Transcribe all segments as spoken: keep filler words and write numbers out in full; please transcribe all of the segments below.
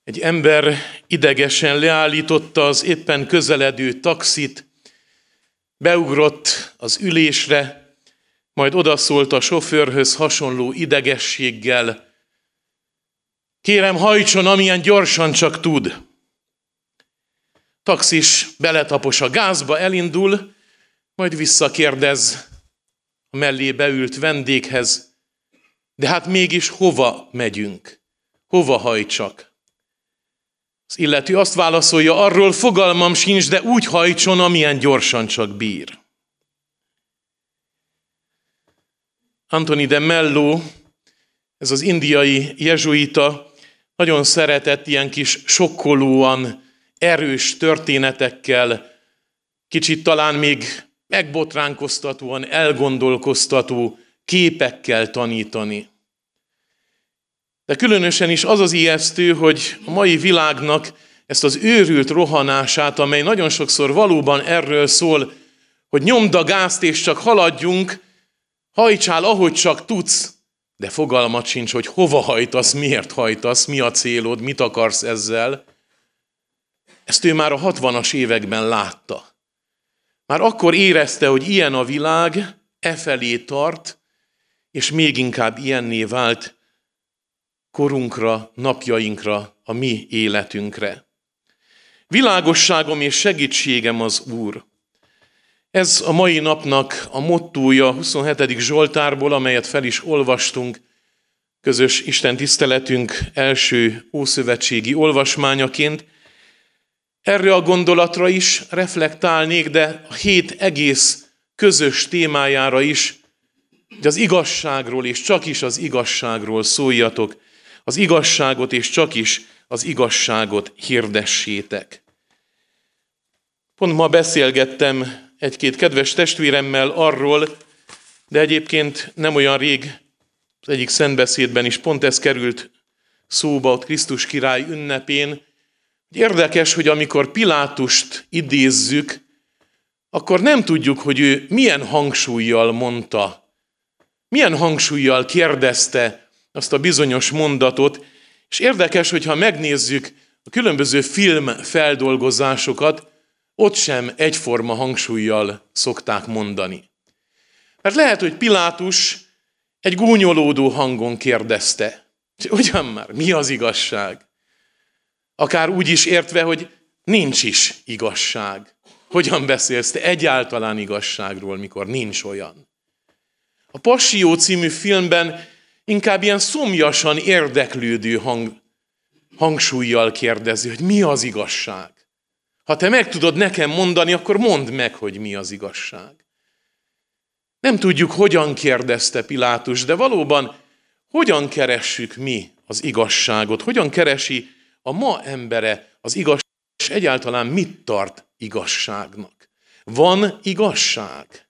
Egy ember idegesen leállította az éppen közeledő taxit, beugrott az ülésre, majd odaszólt a sofőrhöz hasonló idegességgel: kérem, hajtson, amilyen gyorsan csak tud. Taxis beletapos a gázba, elindul, majd visszakérdez a mellé beült vendéghez: de hát mégis hova megyünk? Hova hajtsak? Az illető azt válaszolja: arról fogalmam sincs, de úgy hajtson, amilyen gyorsan csak bír. Anthony de Mello, ez az indiai jezsuita, nagyon szeretett ilyen kis sokkolóan erős történetekkel, kicsit talán még megbotránkoztatóan, elgondolkoztató képekkel tanítani. De különösen is az az ijesztő, hogy a mai világnak ezt az őrült rohanását, amely nagyon sokszor valóban erről szól, hogy nyomd a gázt és csak haladjunk, hajtsál, ahogy csak tudsz, de fogalmat sincs, hogy hova hajtasz, miért hajtasz, mi a célod, mit akarsz ezzel. Ezt ő már a hatvanas években látta. Már akkor érezte, hogy ilyen a világ, e felé tart, és még inkább ilyenné vált korunkra, napjainkra, a mi életünkre. Világosságom és segítségem az Úr. Ez a mai napnak a mottója huszonhetedik Zsoltárból, amelyet fel is olvastunk, közös Isten tiszteletünk első ószövetségi olvasmányaként. Erre a gondolatra is reflektálnék, de a hét egész közös témájára is, hogy az igazságról és csak is az igazságról szóljatok, az igazságot és csak is az igazságot hirdessétek. Pont ma beszélgettem egy-két kedves testvéremmel arról, de egyébként nem olyan rég, az egyik szentbeszédben is pont ez került szóba, ott Krisztus király ünnepén. Érdekes, hogy amikor Pilátust idézzük, akkor nem tudjuk, hogy ő milyen hangsúllyal mondta, milyen hangsúllyal kérdezte azt a bizonyos mondatot, és érdekes, hogyha megnézzük a különböző filmfeldolgozásokat, ott sem egyforma hangsúllyal szokták mondani. Mert lehet, hogy Pilátus egy gúnyolódó hangon kérdezte: ugyan már, mi az igazság? Akár úgy is értve, hogy nincs is igazság. Hogyan beszélsz te egyáltalán igazságról, mikor nincs olyan? A Passió című filmben inkább ilyen szomjasan érdeklődő hang, hangsúllyal kérdezi, hogy mi az igazság. Ha te meg tudod nekem mondani, akkor mondd meg, hogy mi az igazság. Nem tudjuk, hogyan kérdezte Pilátus, de valóban hogyan keressük mi az igazságot, hogyan keresi a ma embere az igazságot, és egyáltalán mit tart igazságnak. Van igazság?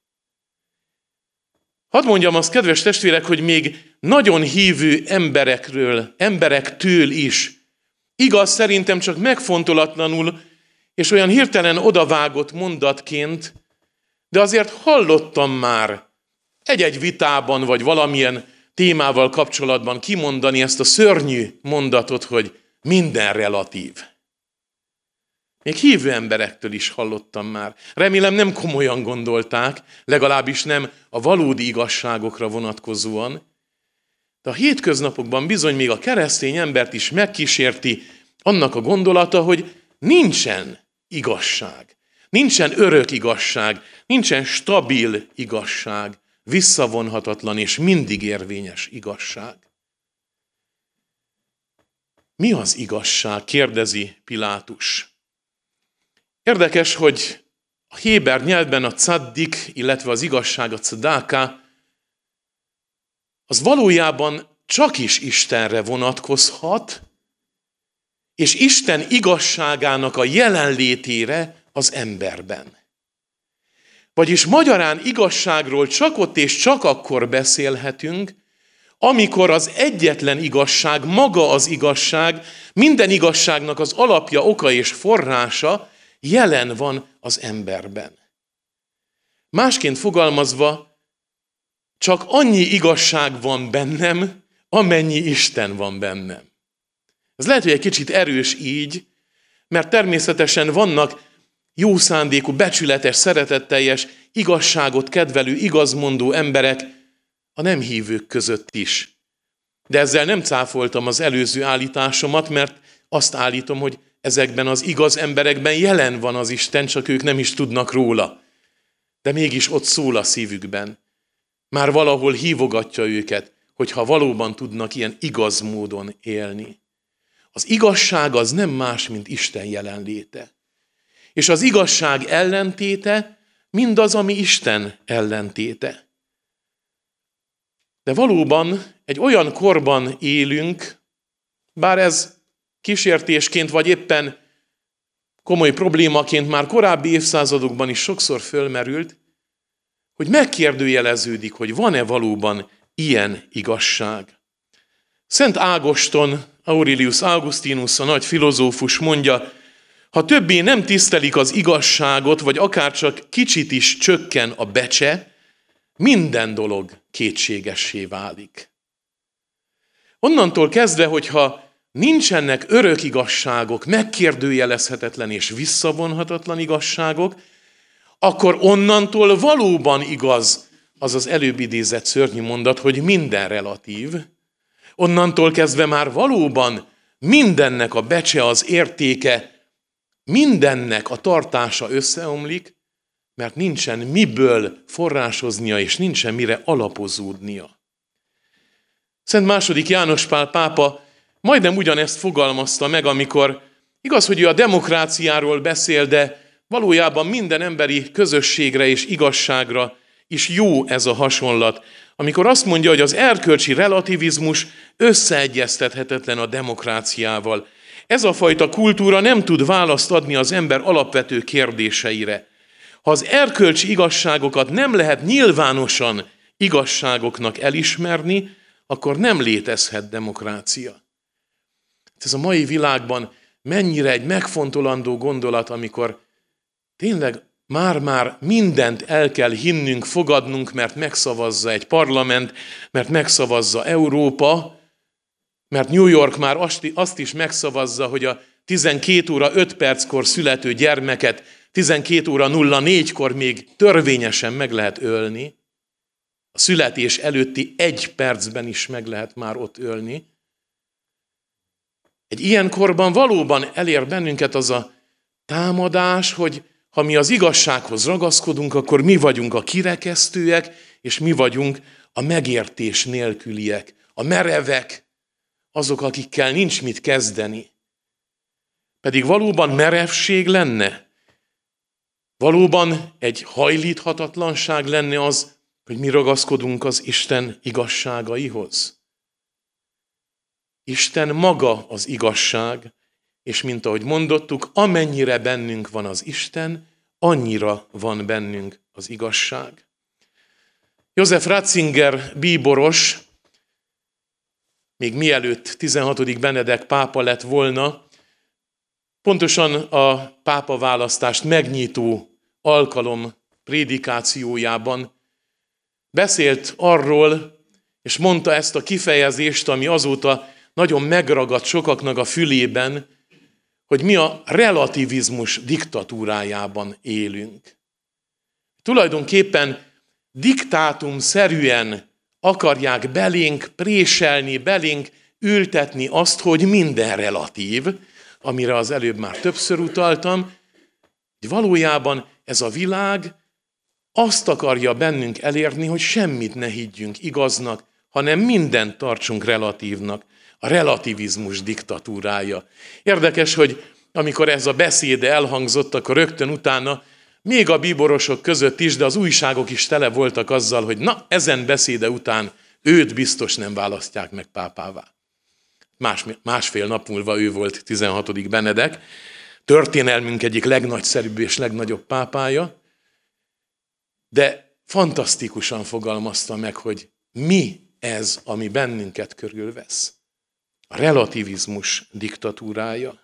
Hadd mondjam azt, kedves testvérek, hogy még nagyon hívő emberekről, emberektől is igaz, szerintem csak megfontolatlanul és olyan hirtelen odavágott mondatként, de azért hallottam már egy-egy vitában, vagy valamilyen témával kapcsolatban kimondani ezt a szörnyű mondatot, hogy minden relatív. Még hívő emberektől is hallottam már. Remélem nem komolyan gondolták, legalábbis nem a valódi igazságokra vonatkozóan. De a hétköznapokban bizony még a keresztény embert is megkísérti annak a gondolata, hogy nincsen igazság, nincsen örök igazság, nincsen stabil igazság, visszavonhatatlan és mindig érvényes igazság. Mi az igazság? Kérdezi Pilátus. Érdekes, hogy a héber nyelvben a caddik, illetve az igazság, a cadáka, az valójában csak is Istenre vonatkozhat, és Isten igazságának a jelenlétére az emberben. Vagyis magyarán igazságról csak ott és csak akkor beszélhetünk, amikor az egyetlen igazság, maga az igazság, minden igazságnak az alapja, oka és forrása jelen van az emberben. Másként fogalmazva, csak annyi igazság van bennem, amennyi Isten van bennem. Ez lehet, hogy egy kicsit erős így, mert természetesen vannak jó szándékú, becsületes, szeretetteljes, igazságot kedvelő, igazmondó emberek a nem hívők között is. De ezzel nem cáfoltam az előző állításomat, mert azt állítom, hogy ezekben az igaz emberekben jelen van az Isten, csak ők nem is tudnak róla. De mégis ott szól a szívükben. Már valahol hívogatja őket, hogyha valóban tudnak ilyen igaz módon élni. Az igazság az nem más, mint Isten jelenléte. És az igazság ellentéte mindaz, ami Isten ellentéte. De valóban egy olyan korban élünk, bár ez kísértésként vagy éppen komoly problémaként már korábbi évszázadokban is sokszor fölmerült, hogy megkérdőjeleződik, hogy van-e valóban ilyen igazság. Szent Ágoston, Aurelius Augustinus, a nagy filozófus mondja, ha többé nem tisztelik az igazságot, vagy akárcsak kicsit is csökken a becse, minden dolog kétségessé válik. Onnantól kezdve, hogyha nincsenek örök igazságok, megkérdőjelezhetetlen és visszavonhatatlan igazságok, akkor onnantól valóban igaz az az előbb idézett szörnyű mondat, hogy minden relatív. Onnantól kezdve már valóban mindennek a becse, az értéke, mindennek a tartása összeomlik, mert nincsen miből forrásoznia, és nincsen mire alapozódnia. Szent második János Pál pápa majdnem ugyanezt fogalmazta meg, amikor igaz, hogy ő a demokráciáról beszél, de valójában minden emberi közösségre és igazságra is jó ez a hasonlat, amikor azt mondja, hogy az erkölcsi relativizmus összeegyeztethetetlen a demokráciával. Ez a fajta kultúra nem tud választ adni az ember alapvető kérdéseire. Ha az erkölcsi igazságokat nem lehet nyilvánosan igazságoknak elismerni, akkor nem létezhet demokrácia. Ez a mai világban mennyire egy megfontolandó gondolat, amikor tényleg már-már mindent el kell hinnünk, fogadnunk, mert megszavazza egy parlament, mert megszavazza Európa, mert New York már azt is megszavazza, hogy a tizenkét óra öt perckor születő gyermeket tizenkét óra nulla négykor még törvényesen meg lehet ölni. A születés előtti egy percben is meg lehet már ott ölni. Egy ilyen korban valóban elér bennünket az a támadás, hogy ha mi az igazsághoz ragaszkodunk, akkor mi vagyunk a kirekesztőek, és mi vagyunk a megértés nélküliek, a merevek, azok, akikkel nincs mit kezdeni. Pedig valóban merevség lenne, valóban egy hajlíthatatlanság lenne az, hogy mi ragaszkodunk az Isten igazságaihoz. Isten maga az igazság, és mint ahogy mondottuk, amennyire bennünk van az Isten, annyira van bennünk az igazság. József Ratzinger bíboros, még mielőtt tizenhatodik Benedek pápa lett volna, pontosan a pápaválasztást megnyitó alkalom prédikációjában beszélt arról, és mondta ezt a kifejezést, ami azóta nagyon megragadt sokaknak a fülében, hogy mi a relativizmus diktatúrájában élünk. Tulajdonképpen diktátumszerűen akarják belénk préselni, belénk ültetni azt, hogy minden relatív, amire az előbb már többször utaltam, hogy valójában ez a világ azt akarja bennünk elérni, hogy semmit ne higgyünk igaznak, hanem mindent tartsunk relatívnak. A relativizmus diktatúrája. Érdekes, hogy amikor ez a beszéde elhangzott, akkor rögtön utána még a bíborosok között is, de az újságok is tele voltak azzal, hogy na, ezen beszéde után őt biztos nem választják meg pápává. Más, másfél nap múlva ő volt tizenhatodik Benedek, történelmünk egyik legnagyszerűbb és legnagyobb pápája, de fantasztikusan fogalmazta meg, hogy mi ez, ami bennünket körülvesz. A relativizmus diktatúrája.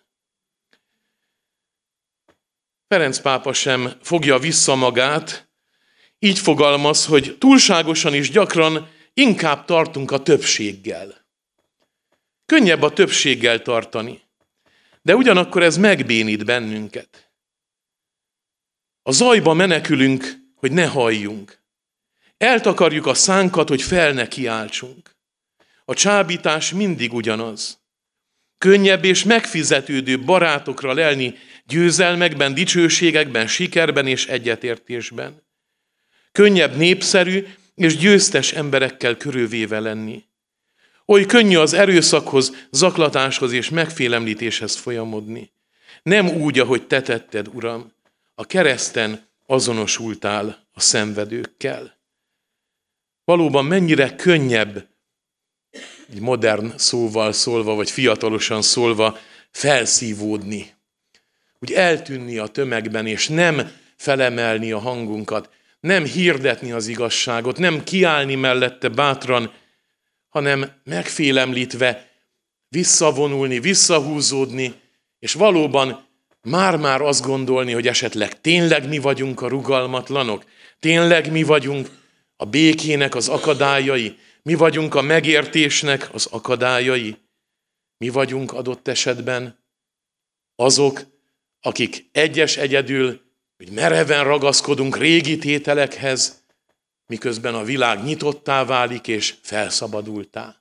Ferenc pápa sem fogja vissza magát, így fogalmaz, hogy túlságosan is gyakran inkább tartunk a többséggel. Könnyebb a többséggel tartani, de ugyanakkor ez megbénít bennünket. A zajba menekülünk, hogy ne halljunk. Eltakarjuk a szánkat, hogy fel ne kiáltsunk. A csábítás mindig ugyanaz. Könnyebb és megfizetődőbb barátokra lelni győzelmekben, dicsőségekben, sikerben és egyetértésben. Könnyebb népszerű és győztes emberekkel körülvéve lenni. Oly könnyű az erőszakhoz, zaklatáshoz és megfélemlítéshez folyamodni. Nem úgy, ahogy te tetted, Uram, a kereszten azonosultál a szenvedőkkel. Valóban mennyire könnyebb, egy modern szóval szólva, vagy fiatalosan szólva, felszívódni. Úgy eltűnni a tömegben, és nem felemelni a hangunkat, nem hirdetni az igazságot, nem kiállni mellette bátran, hanem megfélemlítve visszavonulni, visszahúzódni, és valóban már-már azt gondolni, hogy esetleg tényleg mi vagyunk a rugalmatlanok, tényleg mi vagyunk a békének az akadályai, mi vagyunk a megértésnek az akadályai, mi vagyunk adott esetben azok, akik egyes egyedül, hogy mereven ragaszkodunk régi tételekhez, miközben a világ nyitottá válik és felszabadultá.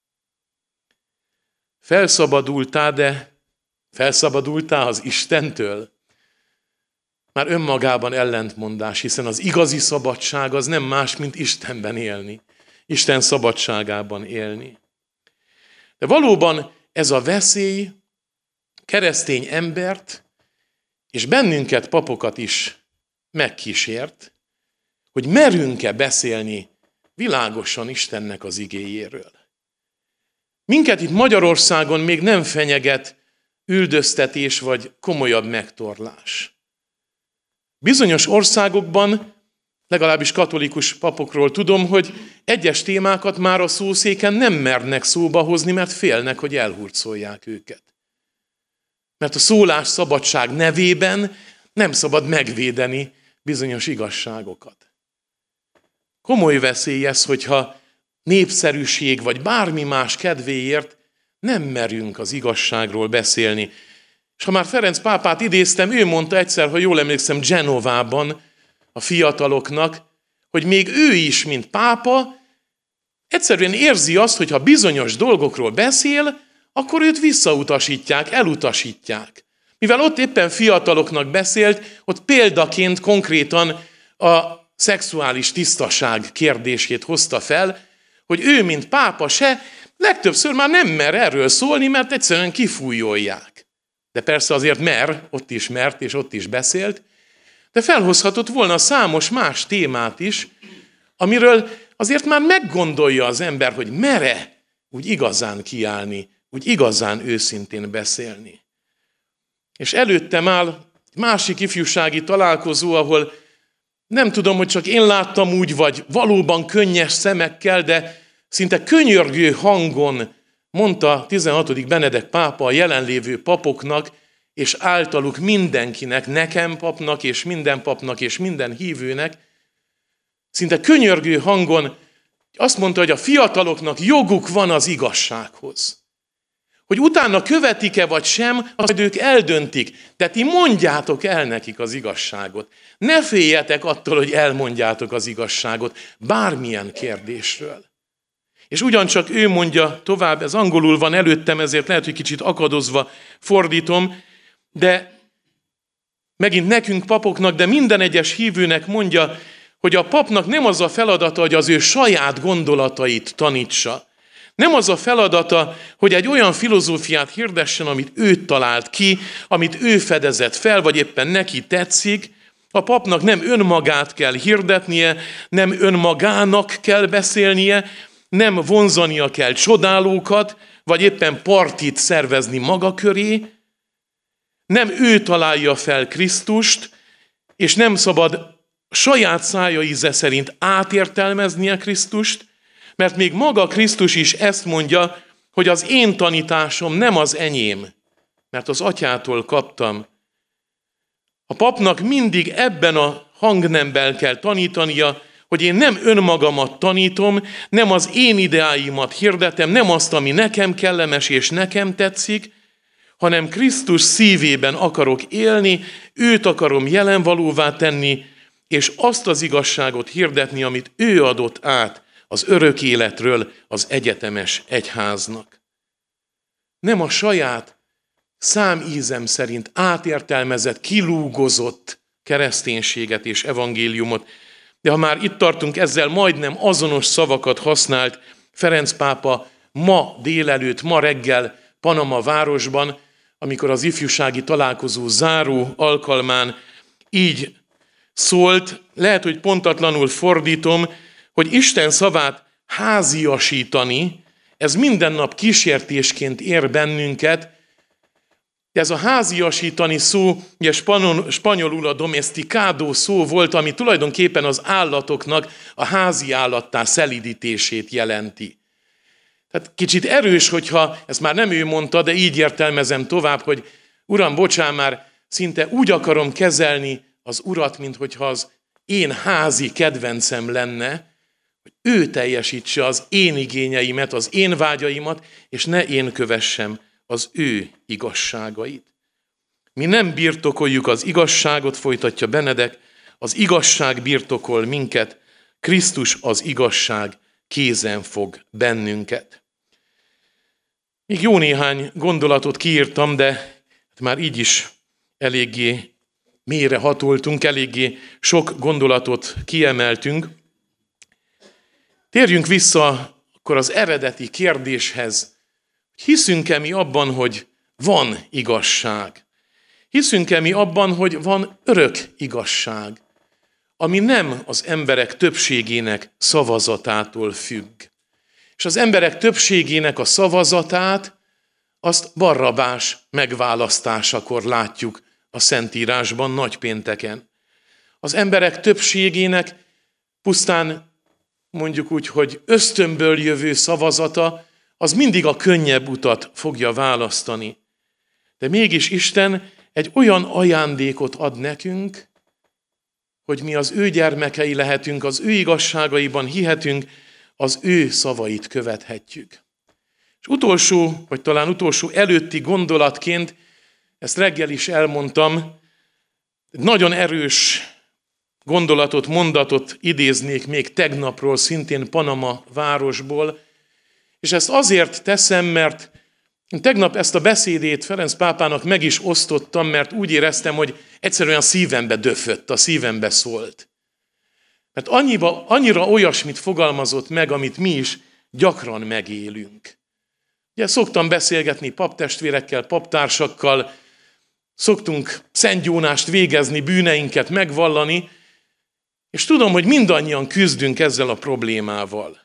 Felszabadultá, de felszabadultál az Istentől? Már önmagában ellentmondás, hiszen az igazi szabadság az nem más, mint Istenben élni. Isten szabadságában élni. De valóban ez a veszély keresztény embert és bennünket, papokat is megkísért, hogy merünk-e beszélni világosan Istennek az igéjéről. Minket itt Magyarországon még nem fenyeget üldöztetés vagy komolyabb megtorlás. Bizonyos országokban, legalábbis katolikus papokról tudom, hogy egyes témákat már a szószéken nem mernek szóba hozni, mert félnek, hogy elhurcolják őket. Mert a szólás szabadság nevében nem szabad megvédeni bizonyos igazságokat. Komoly veszély ez, hogyha népszerűség vagy bármi más kedvéért nem merünk az igazságról beszélni. És ha már Ferenc pápát idéztem, ő mondta egyszer, ha jól emlékszem, Genovában a fiataloknak, hogy még ő is, mint pápa, egyszerűen érzi azt, hogy ha bizonyos dolgokról beszél, akkor őt visszautasítják, elutasítják. Mivel ott éppen fiataloknak beszélt, ott példaként konkrétan a szexuális tisztaság kérdését hozta fel, hogy ő, mint pápa se, legtöbbször már nem mer erről szólni, mert egyszerűen kifújolják. De persze azért mer, ott is mert, és ott is beszélt, de felhozhatott volna számos más témát is, amiről azért már meggondolja az ember, hogy mere úgy igazán kiállni, úgy igazán őszintén beszélni. És előttem áll másik ifjúsági találkozó, ahol nem tudom, hogy csak én láttam úgy, vagy valóban könnyes szemekkel, de szinte könyörgő hangon mondta tizenhatodik Benedek pápa a jelenlévő papoknak, és általuk mindenkinek, nekem papnak, és minden papnak, és minden hívőnek, szinte könyörgő hangon azt mondta, hogy a fiataloknak joguk van az igazsághoz. Hogy utána követik-e vagy sem, azt ők eldöntik, de ti mondjátok el nekik az igazságot. Ne féljetek attól, hogy elmondjátok az igazságot bármilyen kérdésről. És ugyancsak ő mondja tovább, ez angolul van előttem, ezért lehet, hogy kicsit akadozva fordítom, de megint nekünk papoknak, de minden egyes hívőnek mondja, hogy a papnak nem az a feladata, hogy az ő saját gondolatait tanítsa. Nem az a feladata, hogy egy olyan filozófiát hirdessen, amit ő talált ki, amit ő fedezett fel, vagy éppen neki tetszik. A papnak nem önmagát kell hirdetnie, nem önmagának kell beszélnie, nem vonzania kell csodálókat, vagy éppen partit szervezni maga köré. Nem ő találja fel Krisztust, és nem szabad saját szája íze szerint átértelmeznie Krisztust, mert még maga Krisztus is ezt mondja, hogy az én tanításom nem az enyém, mert az atyától kaptam. A papnak mindig ebben a hangnemben kell tanítania, hogy én nem önmagamat tanítom, nem az én ideáimat hirdetem, nem azt, ami nekem kellemes és nekem tetszik, hanem Krisztus szívében akarok élni, őt akarom jelenvalóvá tenni, és azt az igazságot hirdetni, amit ő adott át az örök életről az egyetemes egyháznak. Nem a saját számízem szerint átértelmezett, kilúgozott kereszténységet és evangéliumot, de ha már itt tartunk, ezzel majdnem azonos szavakat használt Ferenc pápa ma délelőtt, ma reggel Panama városban, amikor az ifjúsági találkozó záró alkalmán így szólt, lehet, hogy pontatlanul fordítom, hogy Isten szavát háziasítani, ez minden nap kísértésként ér bennünket. Ez a háziasítani szó, ugye spanyolul a domesticado szó volt, ami tulajdonképpen az állatoknak a házi állattá szelídítését jelenti. Tehát kicsit erős, hogyha, ezt már nem ő mondta, de így értelmezem tovább, hogy Uram, bocsán, már szinte úgy akarom kezelni az Urat, minthogyha az én házi kedvencem lenne, hogy ő teljesítse az én igényeimet, az én vágyaimat, és ne én kövessem az ő igazságait. Mi nem birtokoljuk az igazságot, folytatja Benedek, az igazság birtokol minket, Krisztus az igazság kézen fog bennünket. Még jó néhány gondolatot kiírtam, de már így is eléggé mélyre hatoltunk, eléggé sok gondolatot kiemeltünk. Térjünk vissza akkor az eredeti kérdéshez. Hiszünk-e mi abban, hogy van igazság? Hiszünk-e mi abban, hogy van örök igazság, ami nem az emberek többségének szavazatától függ? És az emberek többségének a szavazatát azt Barrabás megválasztásakor látjuk a Szentírásban nagypénteken. Az emberek többségének pusztán mondjuk úgy, hogy ösztönből jövő szavazata, az mindig a könnyebb utat fogja választani. De mégis Isten egy olyan ajándékot ad nekünk, hogy mi az ő gyermekei lehetünk, az ő igazságaiban hihetünk, az ő szavait követhetjük. És utolsó, vagy talán utolsó előtti gondolatként, ezt reggel is elmondtam, nagyon erős gondolatot, mondatot idéznék még tegnapról, szintén Panama városból, és ezt azért teszem, mert én tegnap ezt a beszédét Ferenc pápának meg is osztottam, mert úgy éreztem, hogy egyszerűen szívembe döfött, a szívembe szólt. Mert annyiba, annyira olyasmit fogalmazott meg, amit mi is gyakran megélünk. Ugye szoktam beszélgetni paptestvérekkel, paptársakkal, szoktunk szentgyónást végezni, bűneinket megvallani, és tudom, hogy mindannyian küzdünk ezzel a problémával.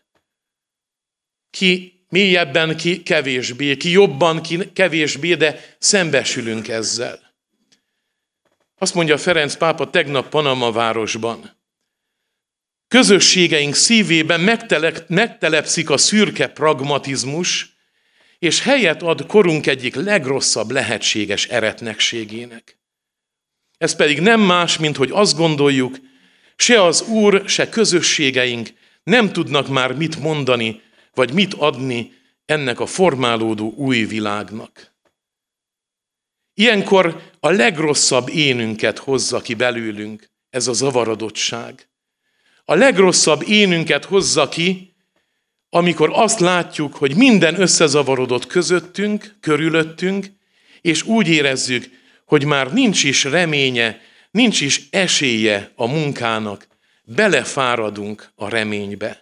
Ki mélyebben, ki kevésbé, ki jobban, ki kevésbé, de szembesülünk ezzel. Azt mondja Ferenc pápa tegnap Panama városban. Közösségeink szívében megtelep, megtelepszik a szürke pragmatizmus, és helyet ad korunk egyik legrosszabb lehetséges eretnekségének. Ez pedig nem más, mint hogy azt gondoljuk, se az Úr, se közösségeink nem tudnak már mit mondani, vagy mit adni ennek a formálódó új világnak. Ilyenkor a legrosszabb énünket hozza ki belőlünk ez a zavarodottság. A legrosszabb énünket hozza ki, amikor azt látjuk, hogy minden összezavarodott közöttünk, körülöttünk, és úgy érezzük, hogy már nincs is reménye, nincs is esélye a munkának, belefáradunk a reménybe.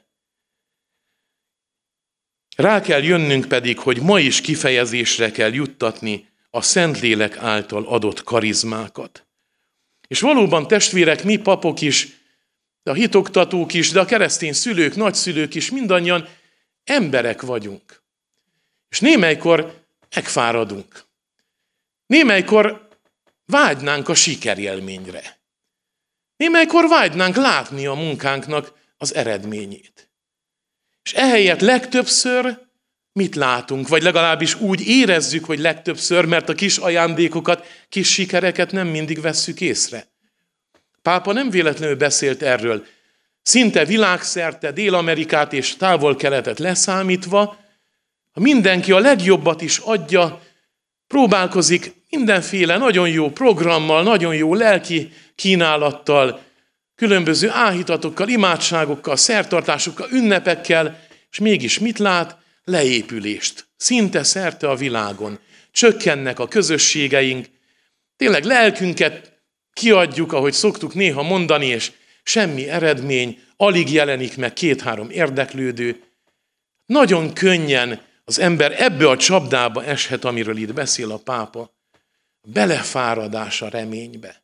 Rá kell jönnünk pedig, hogy ma is kifejezésre kell juttatni a Szentlélek által adott karizmákat. És valóban testvérek, mi papok is, de a hitoktatók is, de a keresztény szülők, nagyszülők is, mindannyian emberek vagyunk. És némelykor megfáradunk. Némelykor vágynánk a sikerélményre. Némelykor vágynánk látni a munkánknak az eredményét. És ehelyett legtöbbször mit látunk? Vagy legalábbis úgy érezzük, hogy legtöbbször, mert a kis ajándékokat, kis sikereket nem mindig vesszük észre. Pápa nem véletlenül beszélt erről. szinte világszerte, Dél-Amerikát és Távol-Keletet leszámítva, ha mindenki a legjobbat is adja, próbálkozik mindenféle nagyon jó programmal, nagyon jó lelki kínálattal, különböző áhítatokkal, imádságokkal, szertartásokkal, ünnepekkel, és mégis mit lát? Leépülést. Szinte szerte a világon. Csökkennek a közösségeink, tényleg lelkünket kiadjuk, ahogy szoktuk néha mondani, és semmi eredmény, alig jelenik meg két-három érdeklődő. Nagyon könnyen az ember ebbe a csapdába eshet, amiről itt beszél a pápa, belefáradás a reménybe.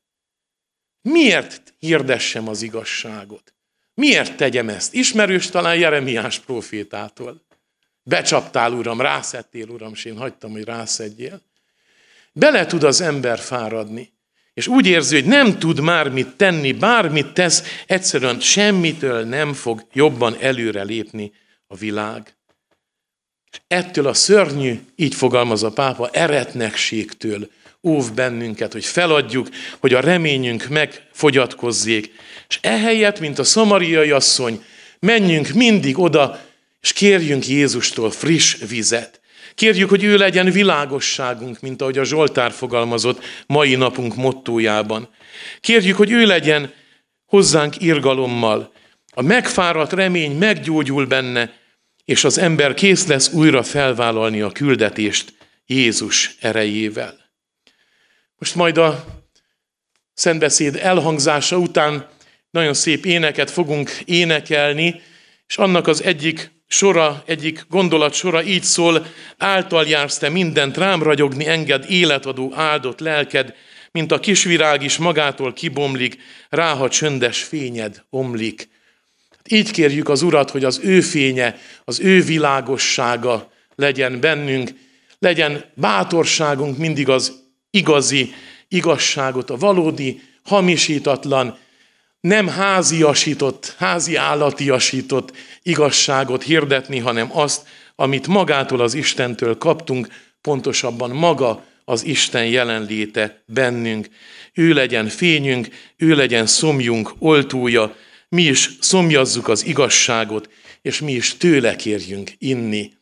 Miért hirdessem az igazságot? Miért tegyem ezt? Ismerős talán Jeremiás prófétától. Becsaptál, Uram, rászettél, Uram, és én hagytam, hogy rászedjél. Bele tud az ember fáradni, és úgy érzi, hogy nem tud már mit tenni, bármit tesz, egyszerűen semmitől nem fog jobban előre lépni a világ. És ettől a szörnyű, így fogalmaz a pápa, eretnekségtől óv bennünket, hogy feladjuk, hogy a reményünk megfogyatkozzék. És ehelyett, mint a szamariai asszony, menjünk mindig oda, és kérjünk Jézustól friss vizet. Kérjük, hogy ő legyen világosságunk, mint ahogy a Zsoltár fogalmazott mai napunk mottójában. Kérjük, hogy ő legyen hozzánk irgalommal. A megfáradt remény meggyógyul benne, és az ember kész lesz újra felvállalni a küldetést Jézus erejével. Most majd a szentbeszéd elhangzása után nagyon szép éneket fogunk énekelni, és annak az egyik sora, egyik gondolat sora így szól: által jársz te mindent, rám ragyogni enged életadó áldott lelked, mint a kisvirág is magától kibomlik, rá, ha csöndes fényed omlik. Így kérjük az Urat, hogy az ő fénye, az ő világossága legyen bennünk, legyen bátorságunk mindig az igazi igazságot, a valódi, hamisítatlan, nem háziasított, házi állatiasított igazságot hirdetni, hanem azt, amit magától az Istentől kaptunk, pontosabban maga az Isten jelenléte bennünk. Ő legyen fényünk, ő legyen szomjunk oltója, mi is szomjazzuk az igazságot, és mi is tőle kérjünk inni.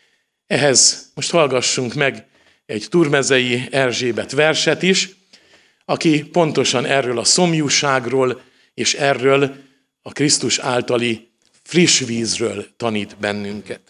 Ehhez most hallgassunk meg egy Turmezei Erzsébet verset is, aki pontosan erről a szomjúságról és erről a Krisztus általi friss vízről tanít bennünket.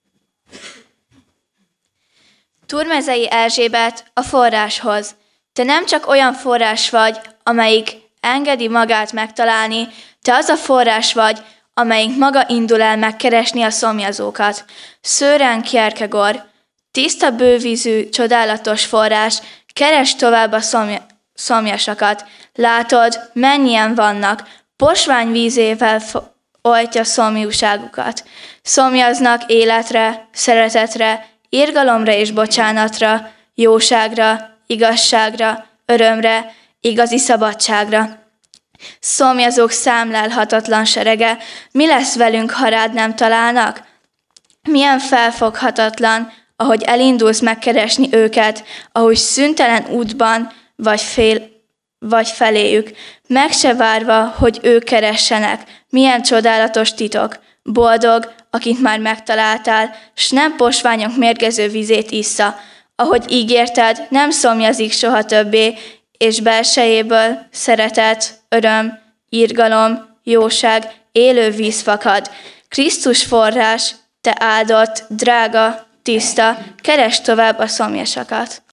Turmezei Erzsébet a forráshoz. Te nem csak olyan forrás vagy, amelyik engedi magát megtalálni, te az a forrás vagy, amelyik maga indul el megkeresni a szomjazókat. Sören Kierkegaard, tiszta bővízű, csodálatos forrás, keresd tovább a szomja, szomjasakat. Látod, mennyien vannak, posvány vízével fo- oltja szomjúságukat. Szomjaznak életre, szeretetre, irgalomra és bocsánatra, jóságra, igazságra, örömre, igazi szabadságra. Szomjazók számlálhatatlan serege, mi lesz velünk, ha rád nem találnak? Milyen felfoghatatlan, ahogy elindulsz megkeresni őket, ahogy szüntelen útban vagy, fél, vagy feléjük, meg se várva, hogy ők keressenek. Milyen csodálatos titok! Boldog, akit már megtaláltál, s nem posványok mérgező vizét issza. Ahogy ígérted, nem szomjazik soha többé, és belsejéből szeretet, öröm, irgalom, jóság, élő víz fakad. Krisztus forrás, te áldott, drága, tiszta, keresd tovább a szomjasakat.